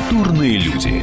Культурные люди.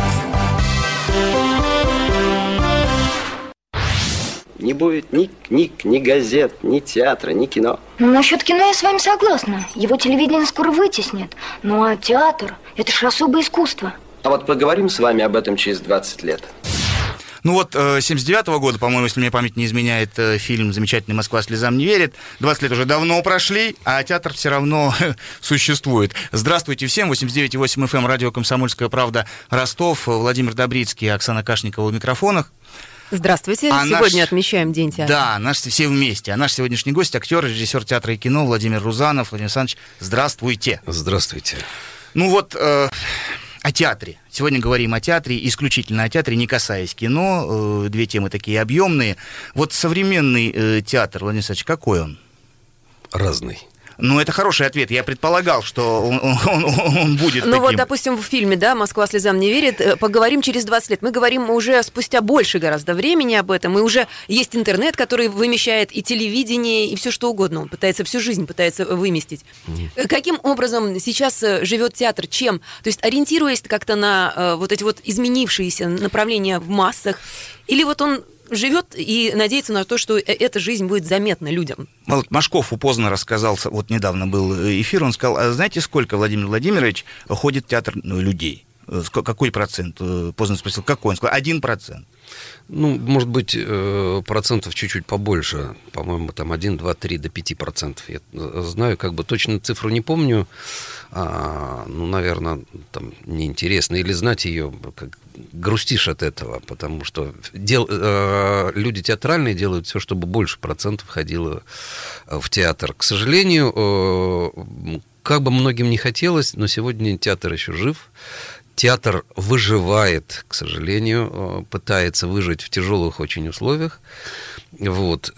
Не будет ни книг, ни газет, ни театра, ни кино. Насчет кино я с вами согласна. Его телевидение скоро вытеснит. Ну а театр – это же особое искусство. А вот поговорим с вами об этом через 20 лет. Ну вот, 79-го года, по-моему, если мне память не изменяет, фильм «Замечательный «Москва слезам не верит». 20 лет уже давно прошли, а театр все равно существует. Здравствуйте всем. 89,8 FM, радио «Комсомольская правда», Ростов. Владимир Добрицкий, Оксана Кашникова в микрофонах. Здравствуйте. Сегодня отмечаем День театра. Да, наш все вместе. А наш сегодняшний гость — актер, режиссер театра и кино Владимир Рузанов. Владимир Александрович, здравствуйте. Здравствуйте. Ну вот, о театре. Сегодня говорим о театре, исключительно о театре, не касаясь кино. Две темы такие объемные. Вот современный театр, Владимир Александрович, какой он? Разный. Ну, это хороший ответ. Я предполагал, что он будет таким. Ну вот, допустим, в фильме, да, «Москва слезам не верит», поговорим через 20 лет. Мы говорим уже спустя больше гораздо времени об этом, и уже есть интернет, который вымещает и телевидение, и все что угодно. Он пытается всю жизнь выместить. Каким образом сейчас живет театр? Чем? То есть ориентируясь как-то на вот эти вот изменившиеся направления в массах, или вот он живет и надеется на то, что эта жизнь будет заметна людям? Вот Машков поздно рассказал, вот недавно был эфир, он сказал, а знаете, сколько, Владимир Владимирович, ходит в театр людей? Какой процент? Поздно спросил, какой? Он сказал, 1%. Ну, может быть, процентов чуть-чуть побольше. По-моему, там 1, 2, 3 до 5%. Я знаю, как бы точно цифру не помню. Ну, наверное, там неинтересно. Или знать ее, как грустишь от этого, потому что люди театральные делают все, чтобы больше процентов ходило в театр. К сожалению, как бы многим не хотелось, но сегодня театр еще жив. Театр выживает, к сожалению, пытается выжить в тяжелых очень условиях. Вот.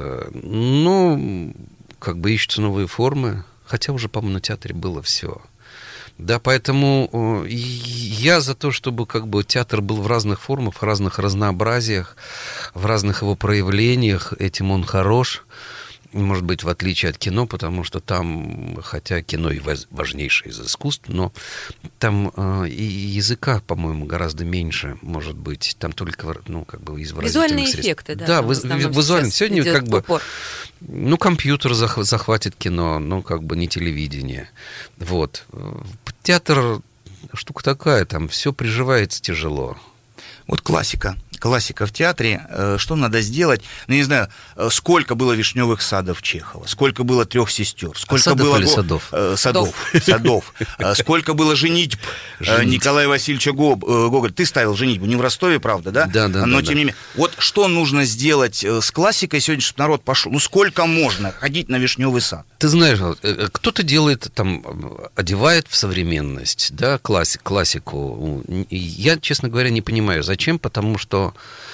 Но как бы ищутся новые формы, хотя уже, по-моему, на театре было все. Да, поэтому я за то, чтобы как бы театр был в разных формах, в разных разнообразиях, в разных его проявлениях. Этим он хорош. Может быть, в отличие от кино, потому что там, хотя кино и важнейшее из искусств, но там и языка, по-моему, гораздо меньше, может быть. Там только, ну, как бы из выразительных средств. Визуальные эффекты, да. Да, визуально. Сегодня как бы, ну, компьютер захватит кино, но как бы не телевидение. Вот. Театр штука такая, там все приживается тяжело. Вот классика в театре. Что надо сделать? Ну, не знаю, сколько было «Вишневых садов» Чехова, сколько было «Трех сестер», сколько было или садов? Садов. Сколько было «Женитьб» Николая Васильевича Гоголя. Ты ставил «Женитьбу», не в Ростове, правда, да? Да. Но тем не менее. Вот что нужно сделать с классикой сегодня, чтобы народ пошел? Ну, сколько можно ходить на «Вишневый сад»? Ты знаешь, кто-то делает, там, одевает в современность, да, классику. Я, честно говоря, не понимаю, зачем, потому что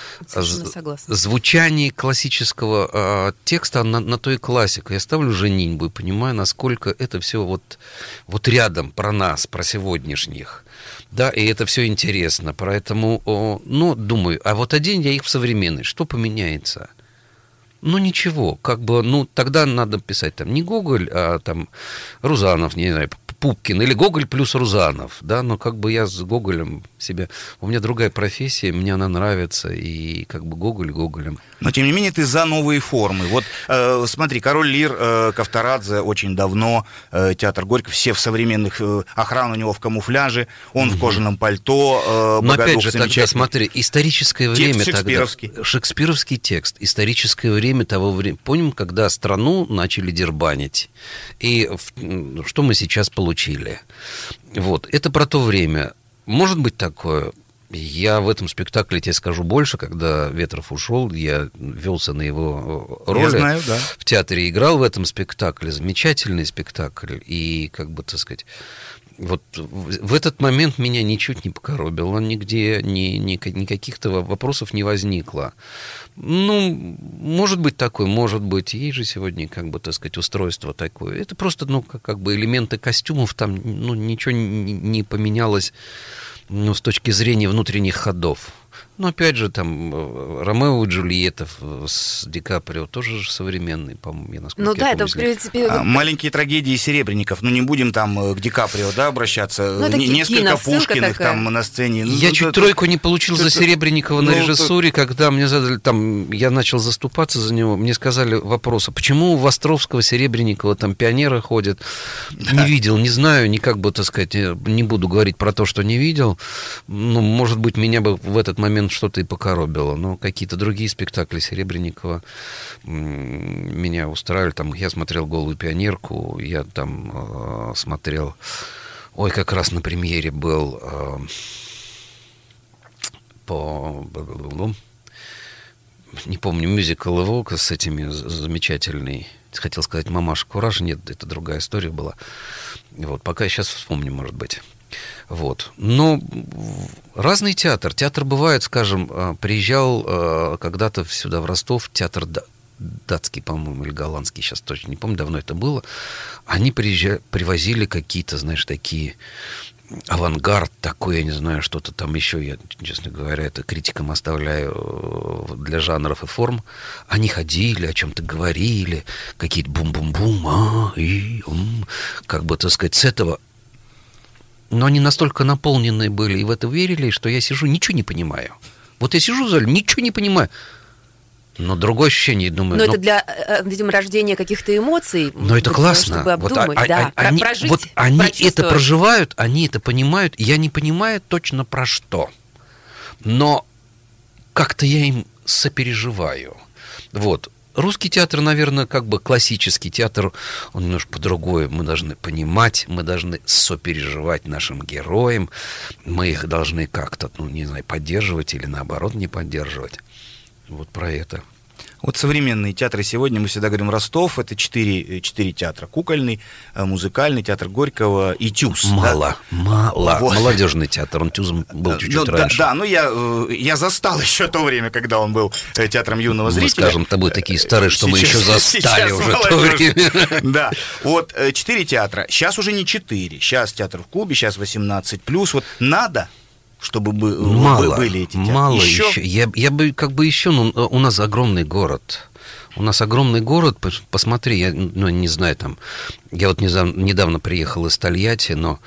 звучание классического текста на то и классика. Я ставлю «Женитьбу» и понимаю, насколько это все вот рядом про нас, про сегодняшних. Да, и это все интересно. Поэтому, ну, думаю, а вот одень я их в современность, что поменяется? Ну, ничего, как бы, ну, тогда надо писать там не Гоголь, а там Рузанов, не знаю, Пупкин, или Гоголь плюс Рузанов, да, но как бы я с Гоголем себе... У меня другая профессия, мне она нравится, и как бы Гоголь Гоголем. Но, тем не менее, ты за новые формы. Вот, смотри, «Король Лир» Ковторадзе очень давно, театр Горького, все в современных... охрана у него в камуфляже, он в кожаном пальто, но опять же, тогда, смотри, историческое время шекспировский. Тогда... Шекспировский текст, историческое время того времени. Помним, когда страну начали дербанить, и что мы сейчас получили. Вот, это про то время. Может быть такое... Я в этом спектакле тебе скажу больше, когда Ветров ушел, я велся на его роли. Я знаю, да. В театре играл в этом спектакле, замечательный спектакль, и, как бы, так сказать, вот в этот момент меня ничуть не покоробило, нигде ни каких-то вопросов не возникло. Ну, может быть такое, может быть, есть же сегодня, как бы, так сказать, устройство такое. Это просто, ну, как бы элементы костюмов, там, ну, ничего не поменялось. Ну, с точки зрения внутренних ходов. Ну, опять же, там, Ромео и Джульетта с Ди Каприо тоже же современный, по-моему, я насколько Ну да, я помню, это, в принципе... Маленькие трагедии Серебренников. Ну, не будем там к Ди Каприо, да, обращаться. Ну, это Несколько киносылка Пушкиных такая. там на сцене. Я чуть тройку не получил за Серебренникова на режиссуре, когда мне задали, там, я начал заступаться за него, мне сказали вопрос, а почему у Островского, Серебренникова там пионеры ходят? Не видел, не знаю, никак бы, так сказать, не буду говорить про то, что не видел. Ну, может быть, меня бы в этот момент что-то и покоробило, но какие-то другие спектакли Серебренникова меня устраивали. Там я смотрел «Голую пионерку», я там смотрел... Ой, как раз на премьере был не помню, мюзикл его с этими замечательный. Хотел сказать «Мамаша Кураж». Нет, это другая история была. Вот, пока я сейчас вспомню, может быть. Вот. Но разный театр. Театр бывает, скажем, приезжал когда-то сюда, в Ростов, театр датский, по-моему, или голландский, сейчас точно не помню, давно это было. Они привозили какие-то, знаешь, такие авангард такой, я не знаю, что-то там еще, я, честно говоря, это критикам оставляю для жанров и форм. Они ходили, о чем-то говорили, какие-то бум-бум-бум, как бы, так сказать, с этого. Но они настолько наполненные были и в это верили, что я сижу, ничего не понимаю. Вот я сижу в зале, ничего не понимаю. Но другое ощущение, думаю... Но это для, видимо, рождения каких-то эмоций. Но это классно. Чтобы обдумать, прожить. Вот они это проживают, они это понимают. Я не понимаю точно про что. Но как-то я им сопереживаю. Вот. Русский театр, наверное, как бы классический театр, он немножко по-другому. Мы должны понимать, мы должны сопереживать нашим героям, мы их должны как-то, ну, не знаю, поддерживать или наоборот не поддерживать. Вот про это. Вот современные театры сегодня, мы всегда говорим, Ростов, это 4 театра. Кукольный, музыкальный, театр Горького и ТЮЗ. Мало. Вот. Молодежный театр, он ТЮЗом был чуть-чуть раньше. Да, но я застал еще то время, когда он был театром юного зрителя. Мы, скажем, тобой такие старые, что мы еще застали уже то время. Да, вот 4 театра, сейчас уже не 4, сейчас театр в клубе, сейчас 18+, вот надо... чтобы были эти театры. Мало еще. Я бы как бы еще, ну, у нас огромный город. У нас огромный город, посмотри, я не знаю, там, я вот недавно приехал из Тольятти, но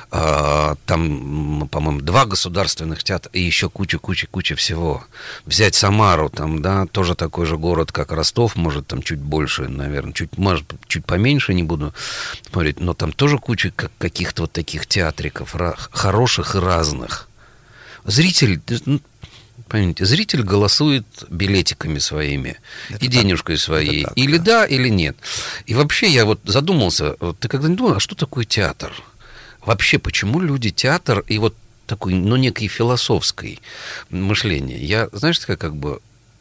там, по-моему, 2 государственных театра и еще куча всего. Взять Самару, там, да, тоже такой же город, как Ростов, может, там чуть больше, наверное, чуть поменьше, не буду смотреть, но там тоже куча каких-то вот таких театриков, хороших и разных. Зритель, понимаете, зритель голосует билетиками своими это и денежкой своей. Так, или да, или нет. И вообще я вот задумался, ты когда-нибудь думал, а что такое театр? Вообще, почему люди театр и вот такой, ну, некое философское мышление? Я, знаешь, как бы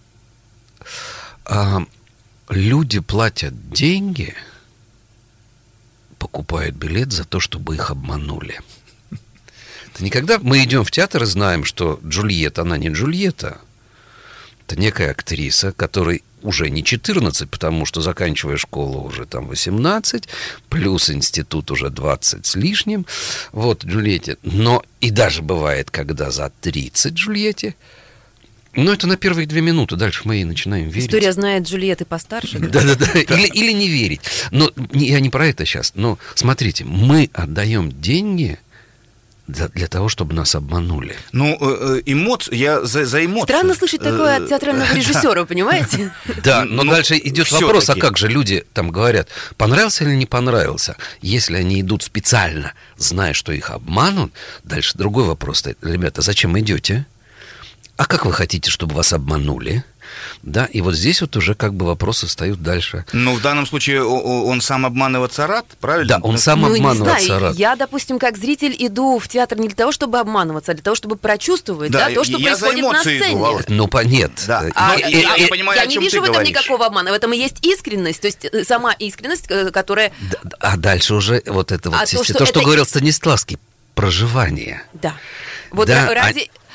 люди платят деньги, покупают билет за то, чтобы их обманули. Никогда мы идем в театр и знаем, что Джульетта, она не Джульетта. Это некая актриса, которой уже не 14, потому что, заканчивая школу, уже там 18, плюс институт уже 20 с лишним. Вот Джульетте. Но и даже бывает, когда за 30 Джульетте. Но это на первые 2 минуты. Дальше мы и начинаем верить. История знает Джульетты постарше. Да. Или не верить. Но я не про это сейчас. Но смотрите, мы отдаем деньги... для того, чтобы нас обманули. Ну, я за эмоции. Странно слышать такое от театрального режиссера, понимаете? Да, но дальше идет вопрос, а как же люди там говорят, понравился или не понравился? Если они идут специально, зная, что их обманут, дальше другой вопрос стоит. Ребята, зачем идете? А как вы хотите, чтобы вас обманули? Да, и вот здесь вот уже как бы вопросы встают дальше. Ну, в данном случае он сам обманываться рад, правильно? Да, он сам обманываться рад. Я, допустим, как зритель иду в театр не для того, чтобы обманываться, а для того, чтобы прочувствовать, то, что происходит на сцене. Ну, нет. Да. Я понимаю, я не вижу в этом никакого обмана, в этом и есть искренность, то есть сама искренность, которая... А дальше уже вот это вот, то, что говорил Станиславский, проживание. Да. Вот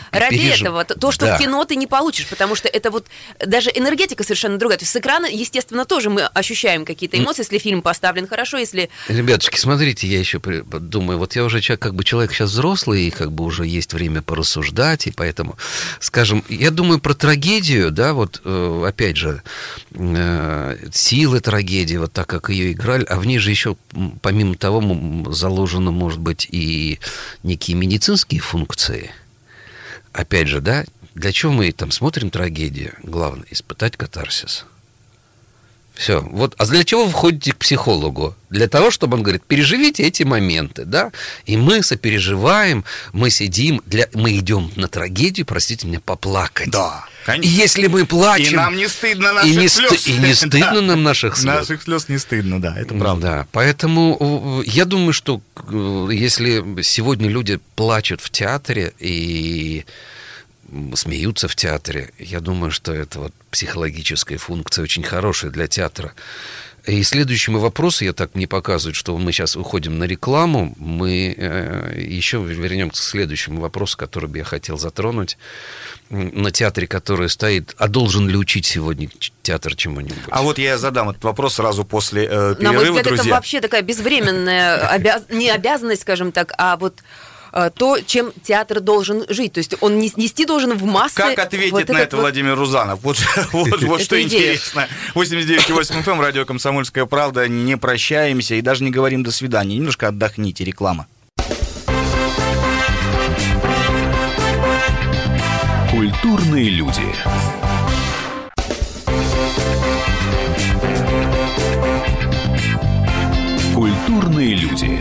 ради этого. То, что в кино ты не получишь, потому что это вот даже энергетика совершенно другая. То есть с экрана, естественно, тоже мы ощущаем какие-то эмоции, если фильм поставлен хорошо, если... Ребятушки, смотрите, я еще думаю, вот я уже человек сейчас взрослый, и как бы уже есть время порассуждать, и поэтому, скажем, я думаю про трагедию, да, вот опять же, силы трагедии, вот так, как ее играли, а в ней же еще, помимо того, заложено, может быть, и некие медицинские функции. Опять же, да, для чего мы там смотрим трагедию? Главное — испытать катарсис. Все. Вот. А для чего вы ходите к психологу? Для того, чтобы он говорит, переживите эти моменты, да? И мы сопереживаем, мы сидим, мы идем на трагедию, простите меня, поплакать. Да, конечно. И если мы плачем... И нам не стыдно наших слез. И не стыдно нам наших слез. Наших слез не стыдно, да, это правда. Да, поэтому я думаю, что если сегодня люди плачут в театре и смеются в театре, я думаю, что это вот психологическая функция очень хорошая для театра. И следующий мой вопрос, я так не показываю, что мы сейчас уходим на рекламу, мы еще вернемся к следующему вопросу, который бы я хотел затронуть. На театре, который стоит, а должен ли учить сегодня театр чему-нибудь? А вот я задам этот вопрос сразу после перерыва, на мой взгляд, друзья. это вообще такая безвременная не обязанность, скажем так, а вот то, чем театр должен жить. То есть он нести должен в массы... Как ответит вот на это Владимир Рузанов? Вот что интересно. 89,8 FM, радио «Комсомольская правда». Не прощаемся и даже не говорим «до свидания». Немножко отдохните. Реклама. Культурные люди. Культурные люди.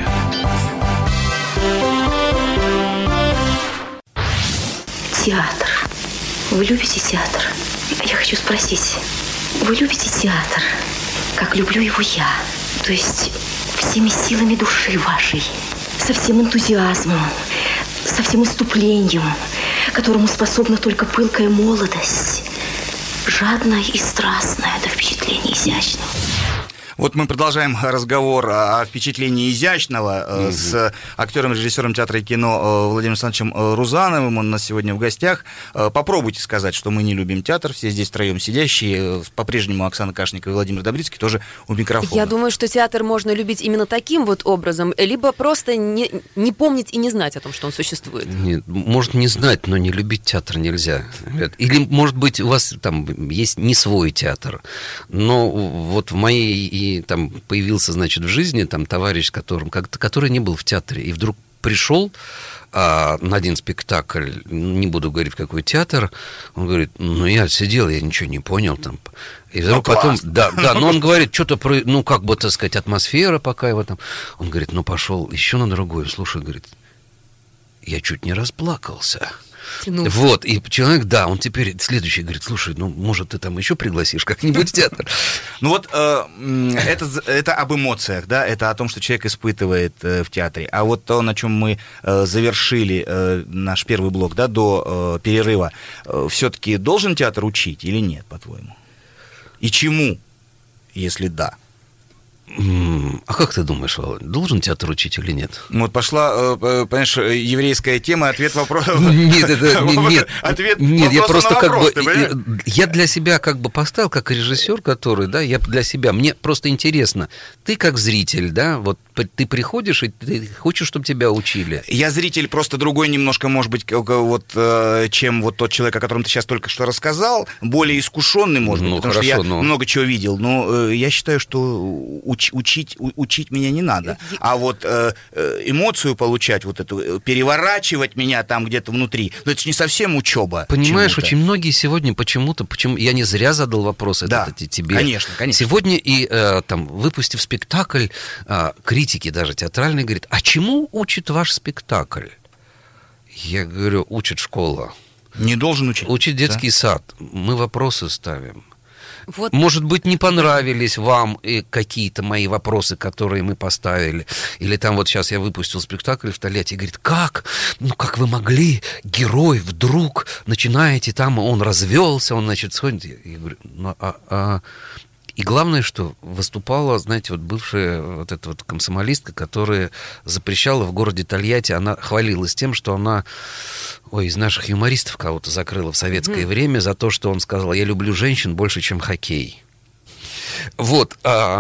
Театр. Вы любите театр? Я хочу спросить, вы любите театр, как люблю его я? То есть всеми силами души вашей, со всем энтузиазмом, со всем иступлением, которому способна только пылкая молодость, жадная и страстная до впечатления изящного. Вот мы продолжаем разговор о впечатлении изящного с актером, режиссером театра и кино Владимиром Александровичем Рузановым. Он у нас сегодня в гостях. Попробуйте сказать, что мы не любим театр. Все здесь втроем сидящие. По-прежнему Оксана Кашникова и Владимир Добрицкий тоже у микрофона. Я думаю, что театр можно любить именно таким вот образом, либо просто не помнить и не знать о том, что он существует. Нет, может не знать, но не любить театр нельзя. Или, может быть, у вас там есть не свой театр. Но вот в моей и там появился, значит, в жизни там товарищ, который не был в театре, и вдруг пришел на один спектакль, не буду говорить, в какой театр, он говорит, ну, я сидел, я ничего не понял там. И вдруг потом, да, но он говорит, что-то, ну, как бы, так сказать, атмосфера пока его там. Он говорит, ну, пошел еще на другой, слушай, говорит, я чуть не расплакался. Тянулся. Вот, и человек, да, он теперь следующий говорит, слушай, ну, может, ты там еще пригласишь как-нибудь в театр? Ну вот, это об эмоциях, да, это о том, что человек испытывает в театре. А вот то, на чем мы завершили наш первый блок, да, до перерыва, все-таки должен театр учить или нет, по-твоему? И чему, если да? А как ты думаешь, Володь, должен театр учить или нет? Ну вот пошла, понимаешь, еврейская тема, ответ вопроса. Нет, я просто как бы, я для себя как бы поставил, как режиссер, который, да, я для себя, мне просто интересно, ты как зритель, да, вот ты приходишь и ты хочешь, чтобы тебя учили. Я зритель просто другой немножко, может быть, вот, чем вот тот человек, о котором ты сейчас только что рассказал, более искушенный, может быть, потому что я много чего видел, но я считаю, что учить меня не надо. А вот эмоцию получать, вот эту, переворачивать меня там где-то внутри, ну, это же не совсем учеба. Понимаешь, чему-то. Очень многие сегодня почему-то, я не зря задал вопрос да, этот тебе. Конечно. Сегодня и там, выпустив спектакль, критики даже театральные говорят, а чему учит ваш спектакль? Я говорю, учит школа. Не должен учить. Учит детский сад. Мы вопросы ставим. Вот. Может быть, не понравились вам какие-то мои вопросы, которые мы поставили. Или там вот сейчас я выпустил спектакль в Тольятти, и говорит, как? Ну, как вы могли? Герой вдруг начинаете там, он развелся, он, значит, сходит. Я говорю, ну, И главное, что выступала, знаете, вот бывшая вот эта вот комсомолистка, которая запрещала в городе Тольятти, она хвалилась тем, что она, из наших юмористов кого-то закрыла в советское время за то, что он сказал: я люблю женщин больше, чем хоккей. Вот,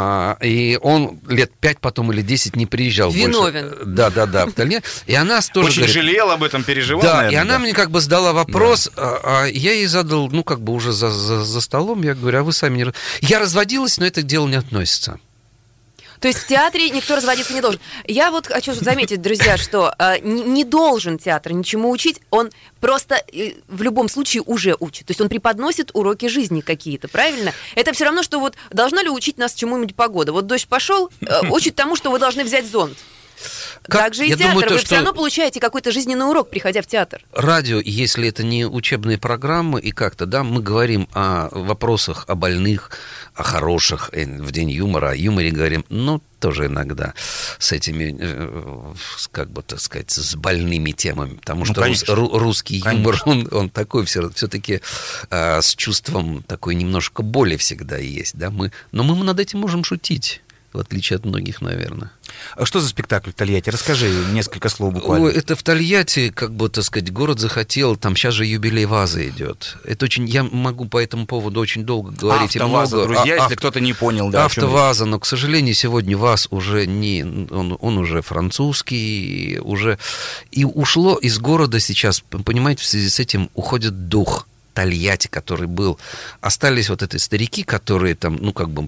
и он лет 5 потом или 10 не приезжал Виновен. больше. Да, в Тольятти. И она тоже очень говорит, жалел об этом, переживал, да, наверное, и она да. мне как бы задала вопрос, а я ей задал, уже за столом, я говорю, а вы сами не... Я разводилась, но это к делу не относится. То есть в театре никто разводиться не должен. Я вот хочу заметить, друзья, что не должен театр ничему учить, он просто в любом случае уже учит. То есть он преподносит уроки жизни какие-то, правильно? Это все равно, что вот должна ли учить нас чему-нибудь погода? Вот дождь пошел, учит тому, что вы должны взять зонт. Так же и театр. Думаю, вы все равно получаете какой-то жизненный урок, приходя в театр. Радио, если это не учебные программы, и как-то, да, мы говорим о вопросах, о больных, о хороших, в день юмора, о юморе говорим, тоже иногда с этими, как бы, так сказать, с больными темами, потому что русский юмор, он такой все-таки с чувством такой немножко боли всегда есть, да, но мы над этим можем шутить. В отличие от многих, наверное. А что за спектакль в Тольятти? Расскажи несколько слов буквально. Это в Тольятти, как бы, так сказать, город захотел, там сейчас же юбилей ВАЗа идет. Это очень, я могу по этому поводу очень долго говорить. АвтоВАЗа, друзья, если кто-то не понял. Да, АвтоВАЗа, но, к сожалению, сегодня ВАЗ уже не, он уже французский, уже, и ушло из города сейчас, понимаете, в связи с этим уходит дух Тольятти, который был. Остались вот эти старики, которые там,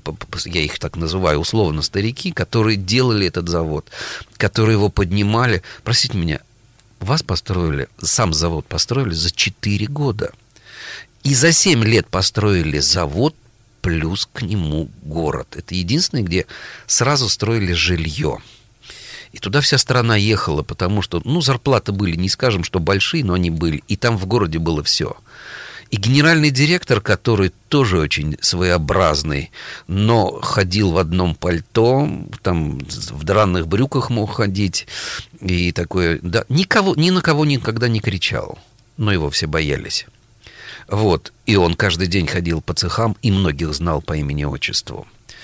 я их так называю условно старики, которые делали этот завод, которые его поднимали. Простите меня, вас построили, сам завод построили за 4 года. И за 7 лет построили завод, плюс к нему город. Это единственное, где сразу строили жилье. И туда вся страна ехала, потому что, зарплаты были, не скажем, что большие, но они были. И там в городе было все. И генеральный директор, который тоже очень своеобразный, но ходил в одном пальто, там в драных брюках мог ходить, и такое, да, ни на кого никогда не кричал, но его все боялись. Вот, и он каждый день ходил по цехам и многих знал по имени-отчеству.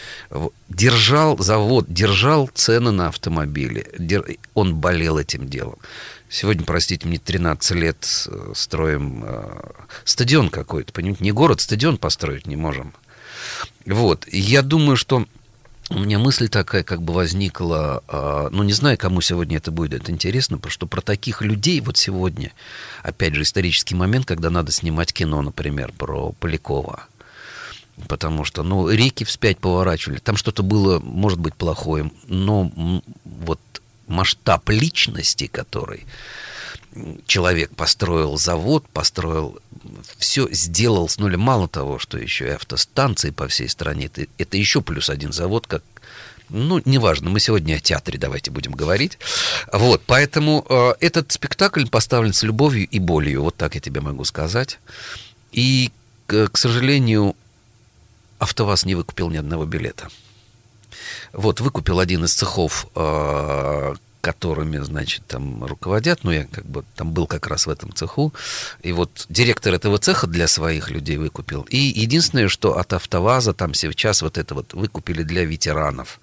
Держал завод, держал цены на автомобили, он болел этим делом. Сегодня, простите, мне 13 лет строим стадион какой-то, понимаете, не город, стадион построить не можем. Вот, и я думаю, что у меня мысль такая как бы возникла, не знаю, кому сегодня это будет интересно, потому что про таких людей вот сегодня, опять же, исторический момент, когда надо снимать кино, например, про Полякова. Потому что, реки вспять поворачивали, там что-то было, может быть, плохое, но вот масштаб личности, который человек построил завод, построил все, сделал с нуля. Мало того, что еще и автостанции по всей стране, это еще плюс один завод, как, неважно, мы сегодня о театре давайте будем говорить. Вот, поэтому этот спектакль поставлен с любовью и болью, вот так я тебе могу сказать. И, к сожалению, АвтоВАЗ не выкупил ни одного билета. Вот, выкупил один из цехов, которыми, значит, там руководят, я как бы там был как раз в этом цеху, и вот директор этого цеха для своих людей выкупил. И единственное, что от АвтоВАЗа там сейчас вот это вот выкупили для ветеранов.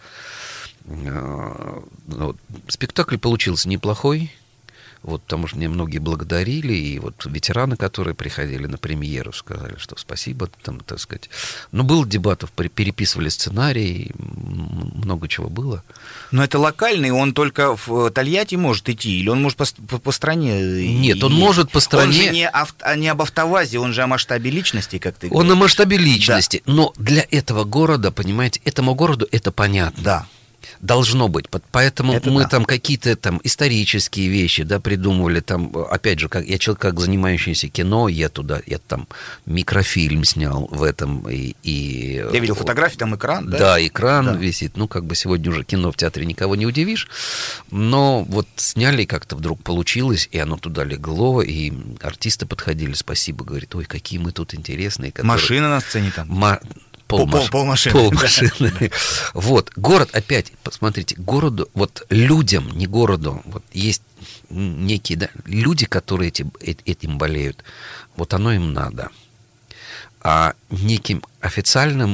Спектакль получился неплохой. Вот, потому что мне многие благодарили, и вот ветераны, которые приходили на премьеру, сказали, что спасибо, там, так сказать. Было дебатов, переписывали сценарий, много чего было. Но это локальный, он только в Тольятти может идти, или он может по стране? Нет, он может по стране. Он же не об АвтоВАЗе, он же о масштабе личности, как ты говоришь. Он о масштабе личности, да. Но для этого города, понимаете, этому городу это понятно. Да. Должно быть, поэтому это мы да. там какие-то там исторические вещи, да, придумывали, там, опять же, я человек, как занимающийся кино, я там микрофильм снял в этом, и я видел фотографии, там экран, да? Да, экран висит, сегодня уже кино в театре никого не удивишь, но вот сняли, как-то вдруг получилось, и оно туда легло, и артисты подходили, спасибо, говорит, ой, какие мы тут интересные. Машины на сцене там. Полмашины. Вот, город опять, посмотрите, городу, вот людям, не городу, вот есть некие, люди, которые этим болеют, вот оно им надо. А неким официальным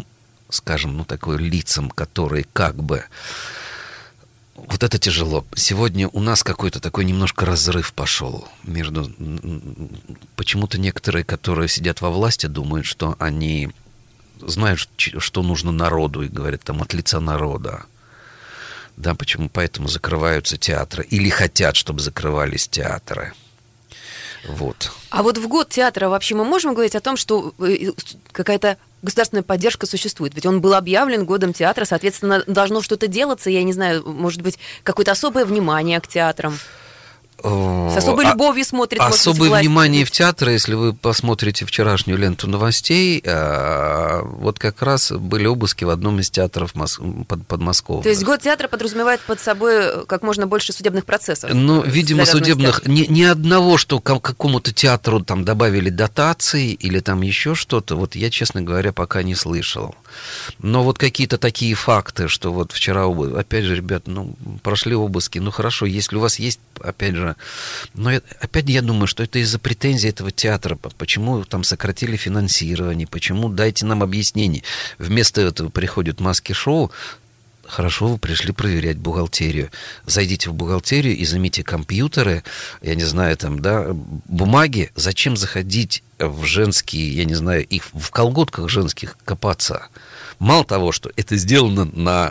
скажем, такой лицам, которые как бы... Вот это тяжело. Сегодня у нас какой-то такой немножко разрыв пошел между... Почему-то некоторые, которые сидят во власти, думают, что они знают, что нужно народу, и говорят там от лица народа. Да, почему? Поэтому закрываются театры. Или хотят, чтобы закрывались театры. Вот. А вот в год театра вообще мы можем говорить о том, что какая-то государственная поддержка существует? Ведь он был объявлен годом театра, соответственно, должно что-то делаться, я не знаю, может быть, какое-то особое внимание к театрам? С особой любовью смотрит, может быть, особое власть. внимание в театры, если вы посмотрите вчерашнюю ленту новостей, вот как раз были обыски в одном из театров подмосковных. То есть год театра подразумевает под собой как можно больше судебных процессов? Ну, видимо, судебных... Ни одного, что какому-то театру там добавили дотации или там еще что-то, вот я, честно говоря, пока не слышал. Но вот какие-то такие факты, что вот вчера, опять же, ребят, прошли обыски, хорошо, если у вас есть, опять же, но опять я думаю, что это из-за претензий этого театра, почему там сократили финансирование, почему, дайте нам объяснение. Вместо этого приходят маски-шоу. Хорошо, вы пришли проверять бухгалтерию. Зайдите в бухгалтерию, изымите компьютеры, я не знаю, там, да, бумаги. Зачем заходить в женские, я не знаю, их в колготках женских копаться? Мало того, что это сделано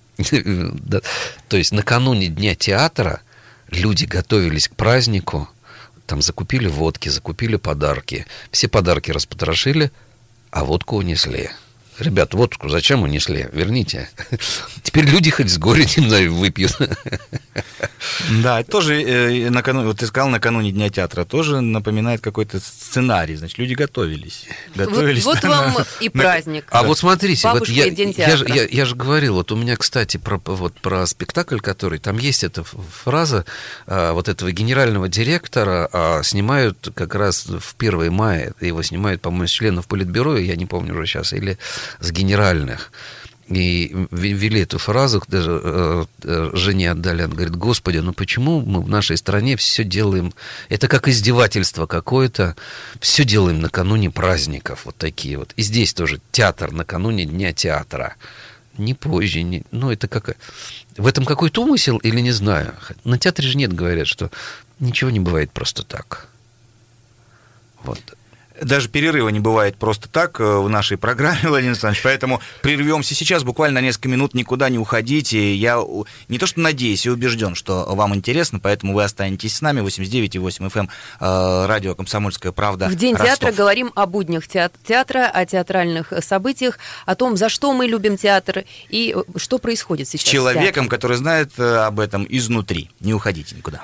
то есть накануне Дня театра, люди готовились к празднику, там закупили водки, закупили подарки. Все подарки распотрошили, а водку унесли. Ребят, водку зачем унесли? Верните. Теперь люди хоть с горя, не знаю, выпьют. Да, это тоже, вот ты сказал, накануне Дня театра, тоже напоминает какой-то сценарий. Значит, люди готовились. Вот вам и праздник. А вот смотрите, вот я же говорил, вот у меня, кстати, про спектакль, который, там есть эта фраза вот этого генерального директора, снимают как раз в 1 мая, его снимают, по-моему, с членов Политбюро, я не помню уже сейчас, или с генеральных. И ввели эту фразу, даже жене отдали, она говорит: Господи, почему мы в нашей стране все делаем, это как издевательство какое-то, все делаем накануне праздников, вот такие вот. И здесь тоже театр накануне Дня театра. Не позже, это как... В этом какой-то умысел или не знаю. На театре же нет, говорят, что ничего не бывает просто так. Вот. Даже перерыва не бывает просто так в нашей программе, Владимир Александрович, поэтому прервемся сейчас, буквально на несколько минут, никуда не уходите. Я не то что надеюсь, я убежден, что вам интересно, поэтому вы останетесь с нами. 89,8 FM, радио «Комсомольская правда». В День Ростов. театра говорим о буднях театра, о театральных событиях, о том, за что мы любим театр и что происходит сейчас. С человеком, который знает об этом изнутри. Не уходите никуда.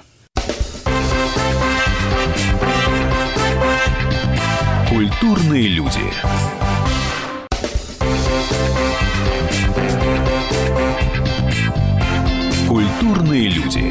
Культурные люди. Культурные люди.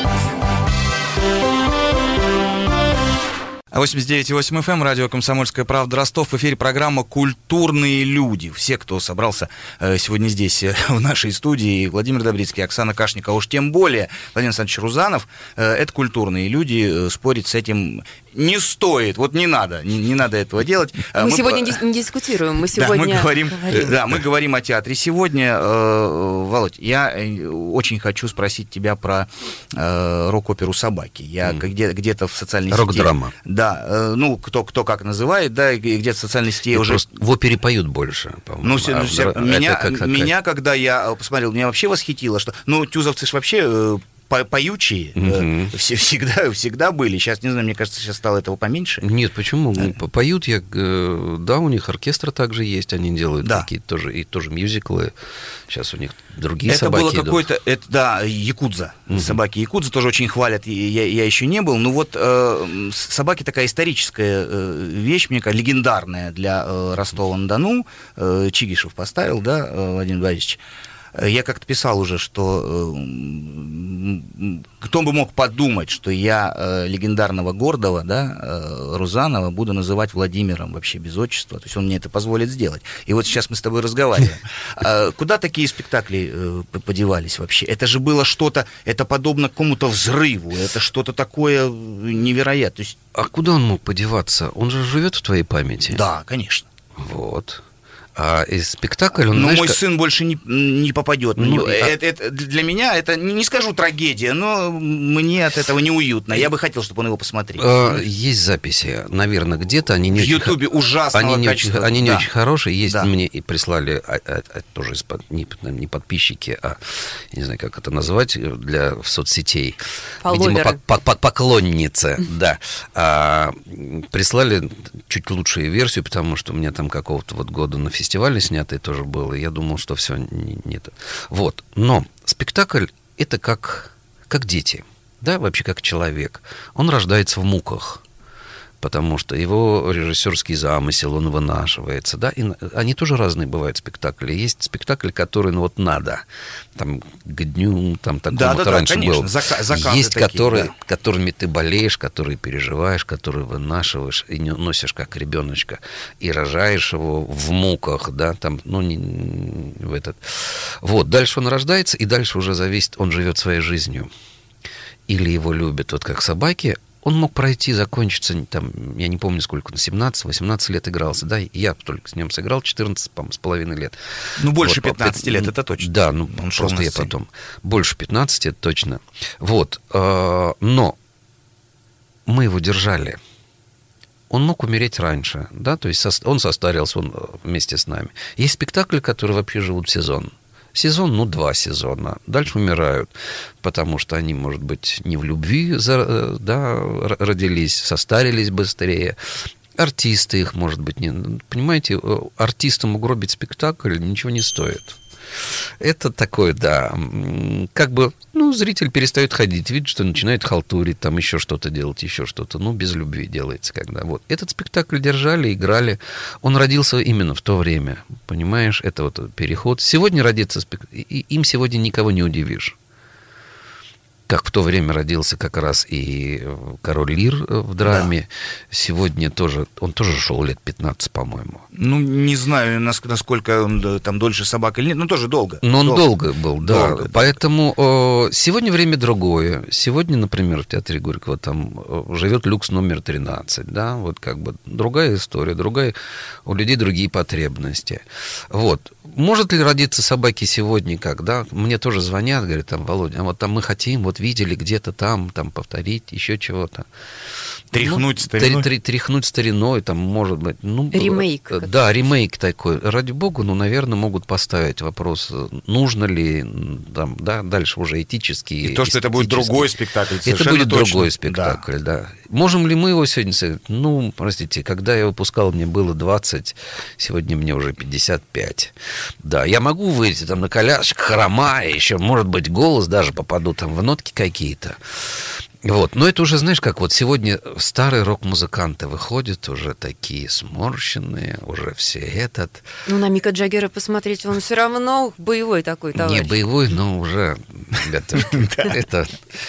89,8 FM, радио «Комсомольская правда», Ростов. В эфире программа «Культурные люди». Все, кто собрался сегодня здесь, в нашей студии, Владимир Добрицкий, Оксана Кашник, а уж тем более Владимир Александрович Рузанов, это культурные люди, спорить с этим не стоит. Вот не надо этого делать. Мы сегодня не дискутируем, мы сегодня мы говорим о театре. Сегодня, Володь, я очень хочу спросить тебя про рок-оперу «Собаки». Я где-то в социальной сети... Рок-драма. Да, кто как называет, да, и где-то в социальной сети уже... В опере поют больше, по-моему. Меня, когда я посмотрел, меня вообще восхитило, что... тюзовцы ж вообще... поючие, всегда были. Сейчас, не знаю, мне кажется, сейчас стало этого поменьше. Нет, почему? Поют, да, у них оркестр также есть, они делают какие-то тоже, и тоже мюзиклы. Сейчас у них другие собаки идут. Это было какое-то, якудза. Собаки якудза тоже очень хвалят, я еще не был. Собаки такая историческая вещь, мне кажется, легендарная для Ростова-на-Дону. Чигишев поставил, да, Владимир Борисович. Я как-то писал уже, что кто бы мог подумать, что я легендарного гордого, да, Рузанова буду называть Владимиром вообще без отчества. То есть он мне это позволит сделать. И вот сейчас мы с тобой разговариваем. Куда такие спектакли подевались вообще? Это же было что-то, это подобно какому-то взрыву, это что-то такое невероятное. А куда он мог подеваться? Он же живет в твоей памяти. Да, конечно. Вот. А спектакль, он, Но знаешь, мой сын больше не попадет на него. Ну, Для меня это, не скажу трагедия, но мне от этого неуютно. Я бы хотел, чтобы он его посмотрел. Есть записи, наверное, где-то. Они не В очень Ютубе ужасного качества. Они не Да. очень хорошие. Есть, Да. мне и прислали тоже не подписчики, а я не знаю, как это назвать, для соцсетей. Фолловеры. Видимо, поклонницы, да. Прислали чуть лучшую версию, потому что у меня там какого-то вот года на фестивале снятый тоже был, и я думал, что все нет. Вот. Но спектакль — это как дети, да, вообще как человек. Он рождается в муках, потому что его режиссерский замысел, он вынашивается, да, и они тоже разные бывают спектакли. Есть спектакли, которые, ну вот надо, там, к дню, там, такому-то раньше конечно, был. заказы Есть, такие, которыми ты болеешь, которые переживаешь, которые вынашиваешь и носишь как ребеночка, и рожаешь его в муках, да, там, ну, не в этот. Вот, дальше он рождается, и дальше уже зависит, он живет своей жизнью. Или его любят, вот как собаки. Он мог пройти, закончиться, там, я не помню сколько, 17-18 лет игрался, да, я только с ним сыграл 14,5 лет. Ну, больше вот, 15 лет, это точно. Да, ну, Он шел просто на я сцене. потом. Больше 15, это точно. Вот, но мы его держали. Он мог умереть раньше, да, то есть он состарился, он вместе с нами. Есть спектакли, которые вообще живут сезон. Сезон, ну, 2 сезона. Дальше умирают, потому что они, может быть, не в любви, да, родились, состарились быстрее. Артисты их, может быть, не... Понимаете, артистам угробить спектакль ничего не стоит. Это такое, да, как бы, ну, зритель перестает ходить, видит, что начинает халтурить, там еще что-то делать, еще что-то, ну, без любви делается, когда, вот. Этот спектакль держали, играли, он родился именно в то время, понимаешь, это вот переход. Сегодня родится спектакль, им сегодня никого не удивишь. Как в то время родился как раз и «Король Лир» в драме. Да. Сегодня тоже, он тоже шел лет 15, по-моему. Ну, не знаю, насколько он там дольше собак или нет, но тоже долго. Но он долго был, да. Долго. Поэтому сегодня время другое. Сегодня, например, в театре Горького там живет люкс номер 13, да, вот как бы другая история, другая, у людей другие потребности. Вот. Может ли родиться собаки сегодня, когда мне тоже звонят, говорят, там, Володя, а вот там мы хотим, вот видели где-то там повторить, еще чего-то. Тряхнуть стариной. Тряхнуть стариной, там, может быть. Ну, ремейк. Да, ремейк такой. Ради бога, ну, наверное, могут поставить вопрос, нужно ли, там, да, дальше уже этически. И то, что это будет другой спектакль, это будет точно. Другой спектакль, да. Можем ли мы его сегодня... Ну, простите, когда я выпускал, мне было 20, сегодня мне уже 55. Да, я могу выйти там на колясочках, хромая, еще, может быть, голос даже попаду там в нотки какие-то. Вот, но это уже, знаешь, как вот сегодня старые рок-музыканты выходят, уже такие сморщенные, уже все этот... Ну, на Мика Джаггера посмотреть, он все равно боевой такой товарищ. Не боевой, но уже, ребята, это...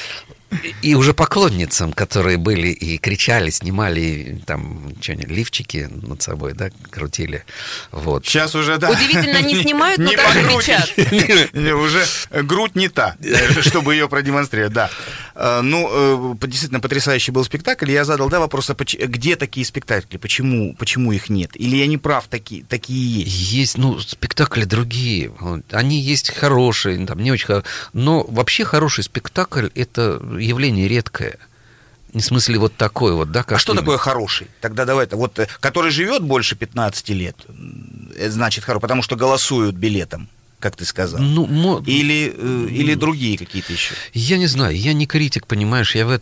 И уже поклонницам, которые были и кричали, снимали там что-нибудь, лифчики над собой, да, крутили. Вот. Сейчас уже, да. Удивительно, не снимают, но так кричат. Уже грудь не та, чтобы ее продемонстрировать, да. Ну, действительно, потрясающий был спектакль. Я задал, да, вопрос, где такие спектакли, почему их нет? Или я не прав, такие есть? Есть, ну, спектакли другие. Они есть хорошие, там, не очень хорошие. Но вообще хороший спектакль — это явление редкое. В смысле вот такой вот, да? Как что такое хороший? Тогда давай-то, вот, который живет больше 15 лет, значит хороший, потому что голосуют билетом, как ты сказал. Ну, или другие какие-то еще? Я не знаю, я не критик, понимаешь, я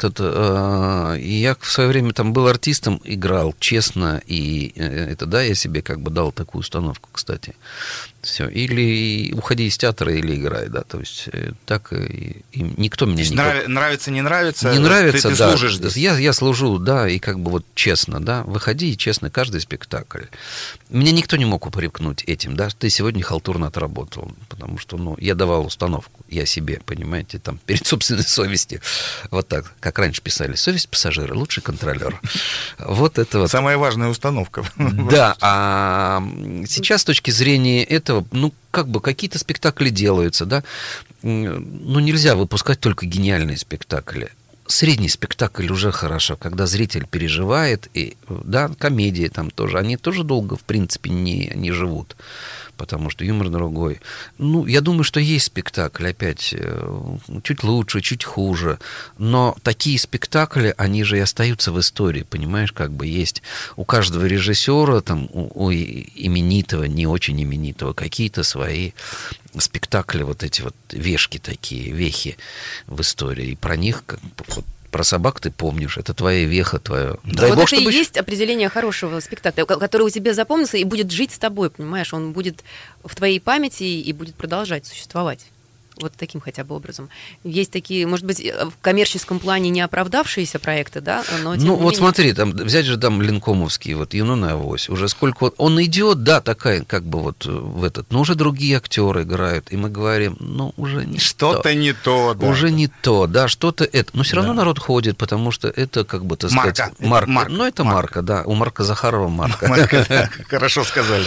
я в свое время там был артистом, играл честно, и это, да, я себе как бы дал такую установку, кстати. Все, или уходи из театра, или играй, да, то есть так и никто меня не... Нравится, не нравится? Не нравится, ты да. Служишь здесь? Я служу, да, и как бы вот честно, да, выходи и честно каждый спектакль. Меня никто не мог упрекнуть этим, да, ты сегодня халтурно отработал, потому что, ну, я давал установку, я себе, понимаете, там, перед собственной совестью, вот так, как раньше писали, совесть пассажира, лучший контролер. Вот это вот. Самая важная установка. Да, а сейчас с точки зрения этого, ну, как бы какие-то спектакли делаются, да, ну, нельзя выпускать только гениальные спектакли. средний спектакль уже хорошо, когда зритель переживает, и, да, комедии там тоже, они тоже долго, в принципе, не живут, потому что юмор другой. Ну, я думаю, что есть спектакль, опять, чуть лучше, чуть хуже, но такие спектакли, они же и остаются в истории, понимаешь, как бы есть у каждого режиссера, там, у именитого, не очень именитого, какие-то свои спектакли, вот эти вот вешки такие, вехи в истории, и про них, как, вот, про собак ты помнишь, это твоя веха, твоя. Да. Вот это и есть определение хорошего спектакля, который у тебя запомнился и будет жить с тобой, понимаешь, он будет в твоей памяти и будет продолжать существовать. Вот таким хотя бы образом. Есть такие, может быть, в коммерческом плане не оправдавшиеся проекты, да? Но, ну, вот смотри, там, взять же там Ленкомовский, вот «Юнона и Авось», уже сколько... Он идет, да, такая, как бы вот в этот, но уже другие актеры играют, и мы говорим, ну, уже не что-то то. не то, да. Уже не то, да, что-то это. Но все равно народ ходит, потому что это, как бы, так сказать... Марка. Ну, это марка, да. У Марка Захарова марка. Марка, да, хорошо сказали.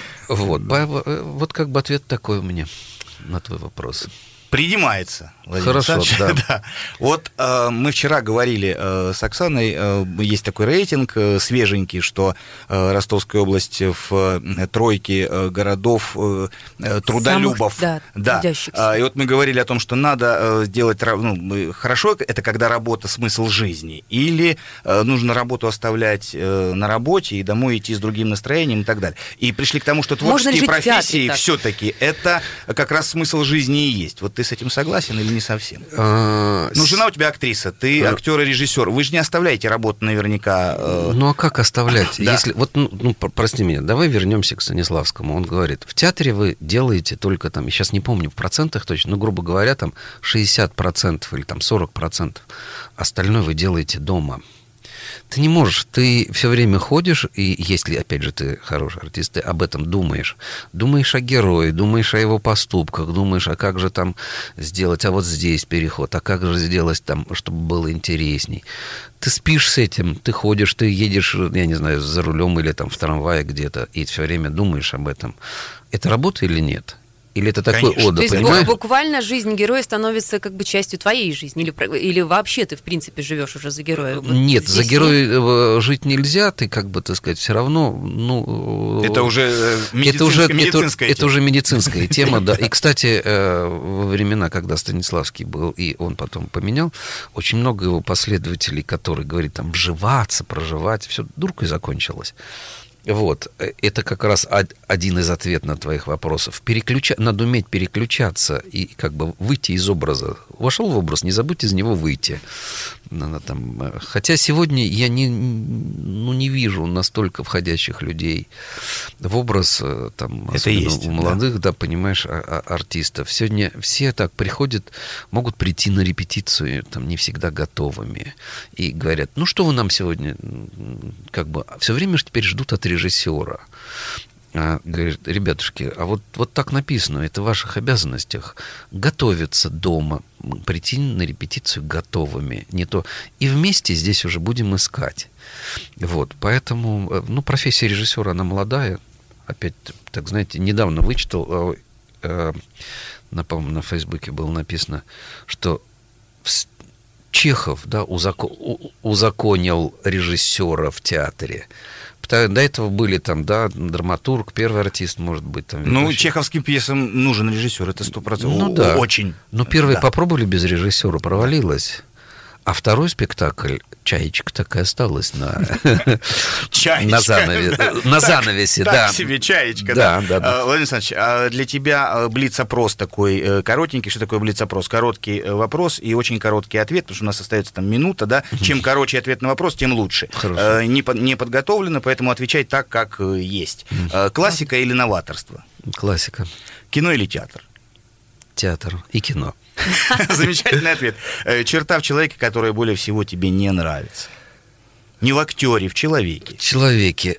Вот как бы ответ такой у меня на твой вопрос. Принимается. Хорошо, да. Да. Вот мы вчера говорили с Оксаной, есть такой рейтинг свеженький, что Ростовская область в тройке городов трудолюбов. Самых, да, трудящихся. И вот мы говорили о том, что надо сделать, ну, хорошо, это когда работа смысл жизни, или нужно работу оставлять на работе и домой идти с другим настроением и так дале. И пришли к тому, что творческие профессии все-таки это как раз смысл жизни и есть. Вот ты с этим согласен или не совсем? Ну, жена у тебя актриса, ты актер и режиссер. Вы же не оставляете работу наверняка. Ну, а как оставлять? Да. Если, вот, ну, прости меня, давай вернемся к Станиславскому. Он говорит, в театре вы делаете только там, я сейчас не помню в процентах точно, но, грубо говоря, там 60% или там 40%. Остальное вы делаете дома. Ты не можешь, ты все время ходишь, и если, опять же, ты хороший артист, ты об этом думаешь. Думаешь о герое, думаешь о его поступках, думаешь, а как же там сделать, а вот здесь переход, а как же сделать там, чтобы было интересней. Ты спишь с этим, ты ходишь, ты едешь, я не знаю, за рулем или там в трамвае где-то, и все время думаешь об этом. Это работа или нет? Или это такой ода, понимаешь? То есть буквально жизнь героя становится как бы частью твоей жизни? Или вообще ты, в принципе, живешь уже за героя? Нет, за героя жить нельзя, ты как бы, так сказать, все равно... Ну, это уже медицинская тема. Это уже медицинская тема, да. И, кстати, во времена, когда Станиславский был, и он потом поменял, очень много его последователей, которые говорят, там, вживаться, проживать, все дуркой закончилось. Вот, это как раз один из ответов на твоих вопросов. Надо уметь переключаться и как бы выйти из образа. Вошел в образ, не забудь из него выйти. Надо там... Хотя сегодня я не вижу настолько входящих людей в образ, там, это есть, у молодых, да, понимаешь, артистов. Сегодня все так приходят, могут прийти на репетицию, там, не всегда готовыми. И говорят, ну что вы нам сегодня, как бы, все время же теперь ждут от режиссера. Говорит, ребятушки, а вот так написано, это в ваших обязанностях готовиться дома, прийти на репетицию готовыми, не то. И вместе здесь уже будем искать. Вот, поэтому, ну, профессия режиссера, она молодая. Опять, так знаете, недавно вычитал, по-моему, на Фейсбуке было написано, что Чехов, да, узаконил режиссера в театре. До этого были там, да, драматург, первый артист, может быть, там. Ну, чеховским пьесам нужен режиссер, это 100%. Ну да. Очень. Но первые попробовали без режиссера, провалилось. А второй спектакль «Чаечка» так и осталась на занавесе. Так себе «Чаечка», да. Владимир Александрович, а для тебя блиц-опрос такой коротенький. Что такое блиц-опрос? Короткий вопрос и очень короткий ответ, потому что у нас остается там минута, да. Чем короче ответ на вопрос, тем лучше. Не подготовлено, поэтому отвечай так, как есть. Классика или новаторство? Классика. Кино или театр? Театр и кино. Замечательный ответ. Черта в человеке, которая более всего тебе не нравится. Не в актере, в человеке. В человеке.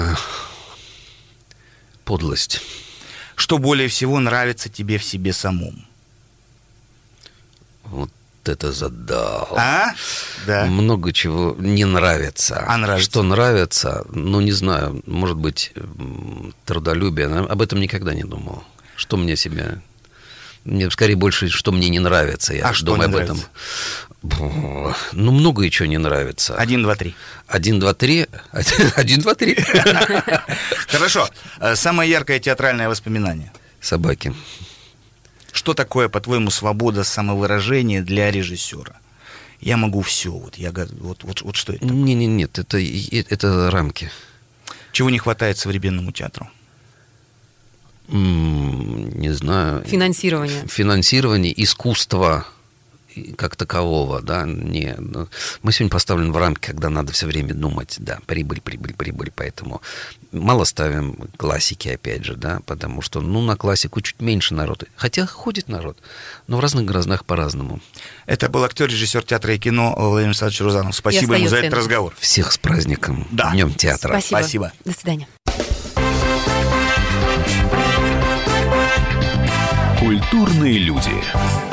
Подлость. Что более всего нравится тебе в себе самом? Вот это задал. Да. Много чего не нравится. А нравится? Что нравится, ну, не знаю, может быть, трудолюбие. Об этом никогда не думал. Что мне себя... Мне скорее больше, что мне не нравится. Я думаю об этом. Ну, много и чего не нравится. 1, 2, 3. 1, 2, 3. 1, 2, 3. Хорошо. Самое яркое театральное воспоминание. Собаки. Что такое, по-твоему, свобода самовыражения для режиссера? Я могу все. Вот что это? Нет, это рамки. Чего не хватает современному театру? Не знаю. Финансирование, искусство как такового, да, мы сегодня поставлены в рамки, когда надо все время думать, да, прибыль, поэтому мало ставим классики, опять же, да, потому что, на классику чуть меньше народа, хотя ходит народ, но в разных городах по-разному. Это был актер, режиссер театра и кино Владимир Александрович Рузанов. Спасибо ему за этот разговор. Всех с праздником, Днем театра. Спасибо. До свидания. Культурные люди.